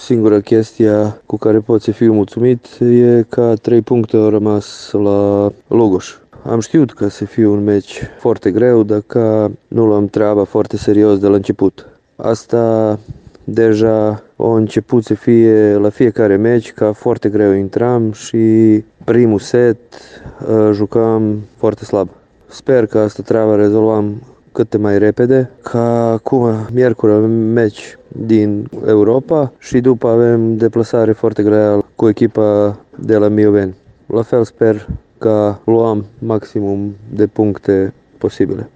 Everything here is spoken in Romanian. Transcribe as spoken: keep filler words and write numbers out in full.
Singura chestia cu care pot să fiu mulțumit e că trei puncte au rămas la Lugoj. Am știut că să fie un meci foarte greu dacă nu luăm treaba foarte serios de la început. Asta deja a început să fie la fiecare meci ca foarte greu intram și primul set uh, jucam foarte slab. Sper că asta treaba rezolvăm cât mai repede, ca acum miercuri avem meci din Europa și după avem deplasare foarte grea cu echipa de la Mioveni. La fel sper că luăm maximum de puncte posibile.